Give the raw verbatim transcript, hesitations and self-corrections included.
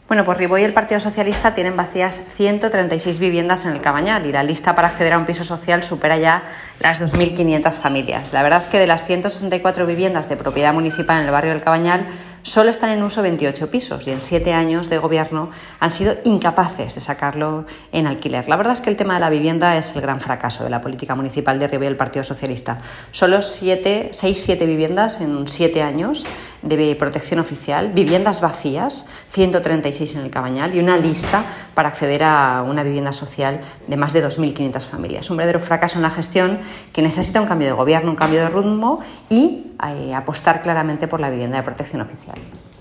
Bueno, pues Ribó y el Partido Socialista tienen vacías ciento treinta y seis viviendas en el Cabanyal y la lista para acceder a un piso social supera ya las dos mil quinientas familias. La verdad es que de las ciento sesenta y cuatro viviendas de propiedad municipal en el barrio del Cabanyal, solo están en uso veintiocho pisos y en siete años de gobierno han sido incapaces de sacarlo en alquiler. La verdad es que el tema de la vivienda es el gran fracaso de la política municipal de Ribó y el Partido Socialista. Solo siete, seis, siete viviendas en siete años de protección oficial, viviendas vacías, ciento treinta y seis en el Cabanyal y una lista para acceder a una vivienda social de más de dos mil quinientas familias. Un verdadero fracaso en la gestión que necesita un cambio de gobierno, un cambio de rumbo y eh, apostar claramente por la vivienda de protección oficial.